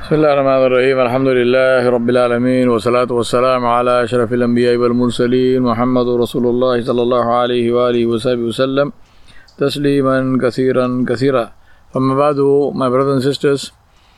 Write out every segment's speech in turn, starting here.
بسم الله الرحمن الرحيم الحمد لله رب العالمين والصلاة والسلام على أشرف الأنبياء والمرسلين محمد رسول الله صلى الله عليه وآله وسلم تسليما كثيرا أما بعد, my brothers and sisters,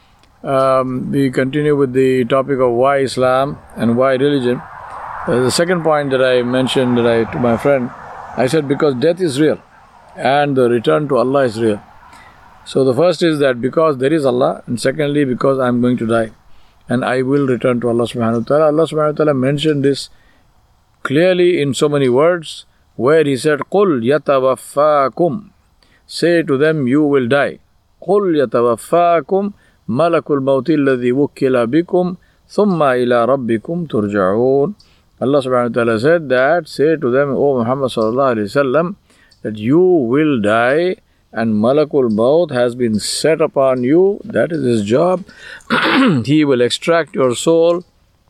we continue with the topic of why Islam and why religion. The second point that I mentioned to my friend, I said because death is real and the return to Allah is real. So the first is that because there is Allah, and secondly because I am going to die and I will return to Allah subhanahu wa ta'ala. Allah subhanahu wa ta'ala mentioned this clearly in so many words where He said, قُلْ يَتَوَفَّاكُمْ, say to them, you will die. قُلْ يَتَوَفَّاكُمْ مَلَكُ الْمَوْتِ الَّذِي وُكِّلَ بِكُمْ ثُمَّ إِلَىٰ رَبِّكُمْ تُرْجَعُونَ. Allah subhanahu wa ta'ala said that, say to them, O Muhammad sallallahu alayhi wa sallam, that you will die and Malakul Maut has been set upon you. That is his job. He will extract your souls,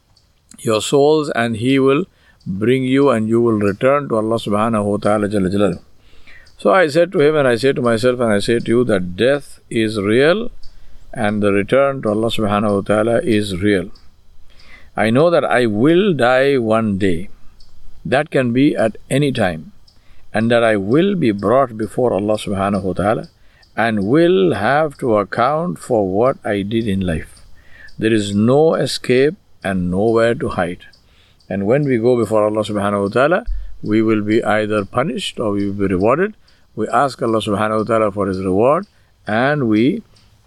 and he will bring you and you will return to Allah subhanahu wa ta'ala jalla jalaluhu. So I said to him and I say to myself and I say to you that death is real and the return to Allah subhanahu wa ta'ala is real. I know that I will die one day. That can be at any time. And that I will be brought before Allah subhanahu wa ta'ala and will have to account for what I did in life. There is no escape and nowhere to hide. And when we go before Allah subhanahu wa ta'ala, we will be either punished or we will be rewarded. We ask Allah subhanahu wa ta'ala for His reward and we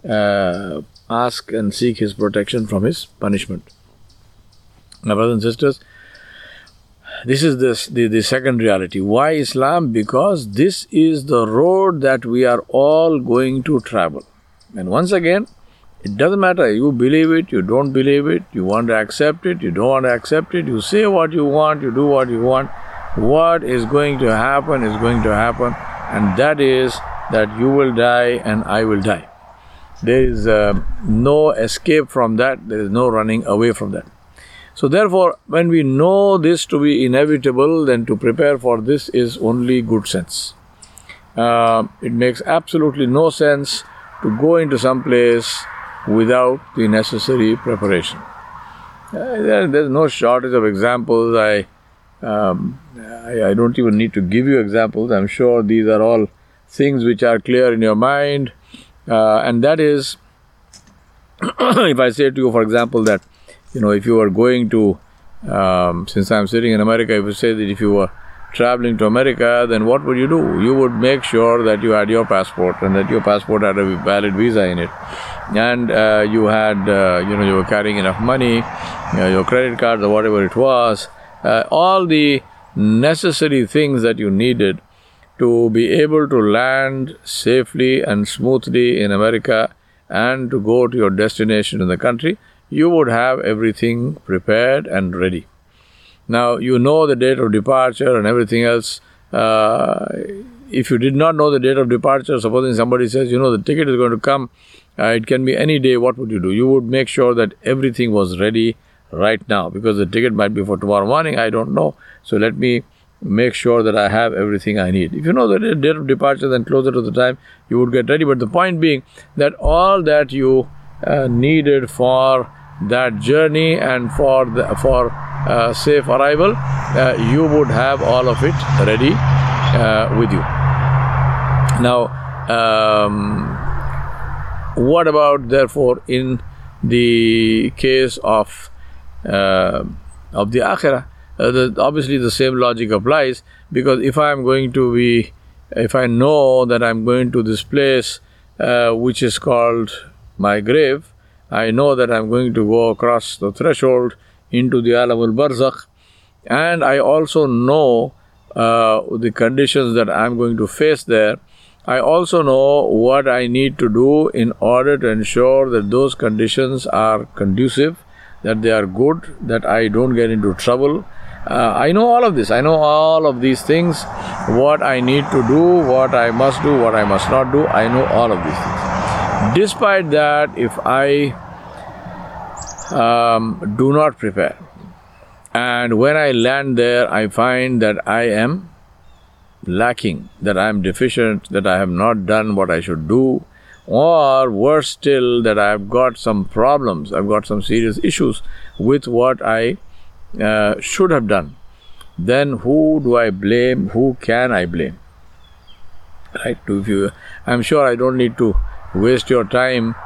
ask and seek His protection from His punishment. Now, brothers and sisters, this is the second reality. Why Islam? Because this is the road that we are all going to travel. And once again, it doesn't matter. You believe it, you don't believe it, you want to accept it, you don't want to accept it, you say what you want, you do what you want. What is going to happen is going to happen. And that is that you will die and I will die. There is no escape from that. There is no running away from that. So therefore, when we know this to be inevitable, then to prepare for this is only good sense. It makes absolutely no sense to go into some place without the necessary preparation. There's no shortage of examples. I don't even need to give you examples. I'm sure these are all things which are clear in your mind. And that is, if I say to you, for example, that if you were going to, since I'm sitting in America, if you say that if you were traveling to America, then what would you do? You would make sure that you had your passport and that your passport had a valid visa in it. And you had, you were carrying enough money, your credit cards or whatever it was, all the necessary things that you needed to be able to land safely and smoothly in America and to go to your destination in the country. You would have everything prepared and ready. Now, you know the date of departure and everything else. If you did not know the date of departure, supposing somebody says, the ticket is going to come, it can be any day, what would you do? You would make sure that everything was ready right now because the ticket might be for tomorrow morning, I don't know. So let me make sure that I have everything I need. If you know the date of departure, then closer to the time, you would get ready. But the point being that all that you needed for that journey and for safe arrival, you would have all of it ready with you. Now, what about therefore in the case of the Akhirah? Obviously the same logic applies, because if I know that I'm going to this place which is called my grave, I know that I'm going to go across the threshold into the Alam al-Barzakh, and I also know the conditions that I'm going to face there. I also know what I need to do in order to ensure that those conditions are conducive, that they are good, that I don't get into trouble. I know all of this. I know all of these things, what I need to do, what I must do, what I must not do. I know all of these things. Despite that, if I do not prepare, and when I land there, I find that I am lacking, that I am deficient, that I have not done what I should do, or worse still, that I have got some problems, I've got some serious issues with what I should have done, then who do I blame? Who can I blame? Right? I'm sure I don't need to waste your time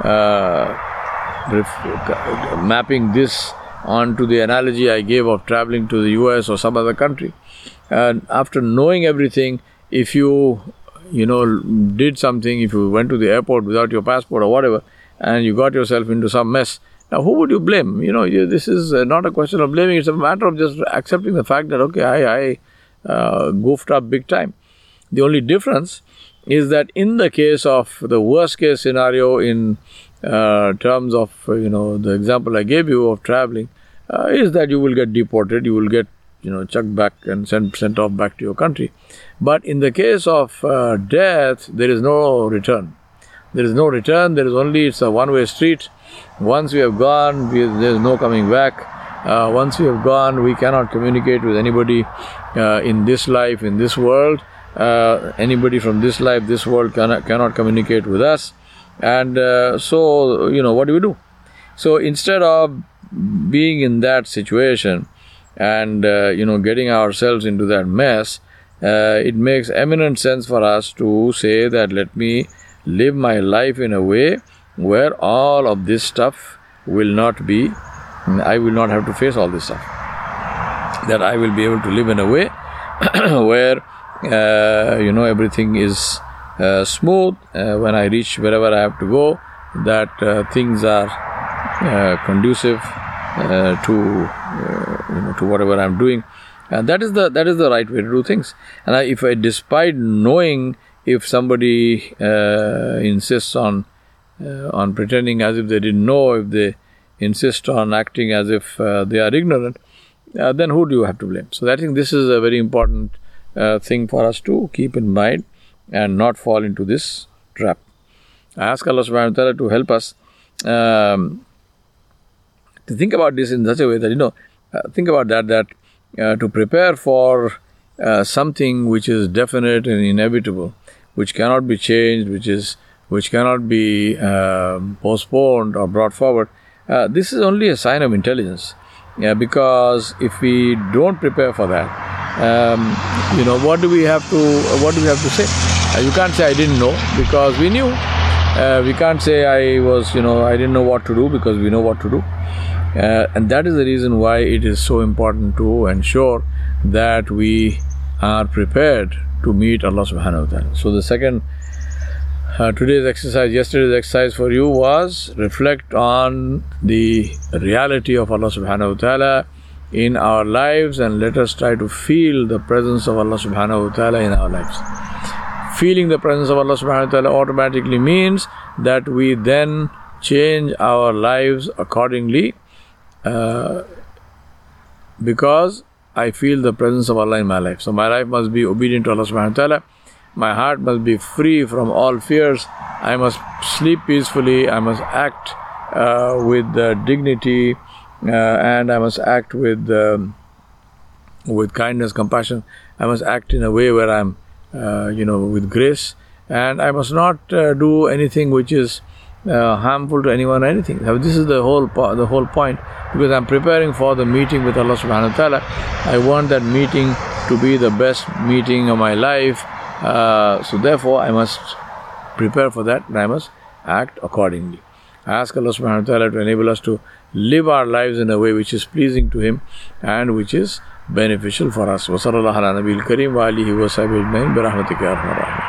mapping this onto the analogy I gave of traveling to the US or some other country. And after knowing everything, if you did something, if you went to the airport without your passport or whatever, and you got yourself into some mess, now who would you blame? This is not a question of blaming, it's a matter of just accepting the fact that, okay, I goofed up big time. The only difference is that in the case of the worst case scenario in terms of, the example I gave you of traveling, is that you will get deported, you will get, chucked back and sent off back to your country. But in the case of death, there is no return. There is no return, it's a one-way street. Once we have gone, there is no coming back. Once we have gone, we cannot communicate with anybody in this life, in this world. Anybody from this life, this world cannot communicate with us. And so, what do we do? So instead of being in that situation and, getting ourselves into that mess, it makes eminent sense for us to say that let me live my life in a way where all of this stuff will not be, I will not have to face all this stuff. That I will be able to live in a way where, everything is smooth when I reach wherever I have to go, that things are conducive to whatever I'm doing. And that is the right way to do things. And despite knowing, if somebody insists on pretending as if they didn't know, if they insist on acting as if they are ignorant, then who do you have to blame? So I think this is a very important thing for us to keep in mind and not fall into this trap. I ask Allah subhanahu wa ta'ala to help us to think about this in such a way that, think about that to prepare for something which is definite and inevitable, which cannot be changed, which cannot be postponed or brought forward. This is only a sign of intelligence. Because if we don't prepare for that, what do we have to say? You can't say I didn't know, because we knew. We can't say I didn't know what to do, because we know what to do. And that is the reason why it is so important to ensure that we are prepared to meet Allah subhanahu wa ta'ala. So the second, yesterday's exercise for you was reflect on the reality of Allah subhanahu wa ta'ala in our lives, and let us try to feel the presence of Allah subhanahu wa ta'ala in our lives. Feeling the presence of Allah subhanahu wa ta'ala automatically means that we then change our lives accordingly, because I feel the presence of Allah in my life. So my life must be obedient to Allah subhanahu wa ta'ala. My heart must be free from all fears. I must sleep peacefully. I must act with dignity, and I must act with kindness, compassion. I must act in a way where I'm, with grace. And I must not do anything which is harmful to anyone or anything. Now, this is the whole point. Because I'm preparing for the meeting with Allah subhanahu wa ta'ala. I want that meeting to be the best meeting of my life. So therefore, I must prepare for that, and I must act accordingly. I ask Allah subhanahu wa ta'ala to enable us to live our lives in a way which is pleasing to Him and which is beneficial for us. Wa sallallahu ala nabiyil kareem wa alihi wa sahbihi ajma'in bi rahmatika ya arhamar rahimin.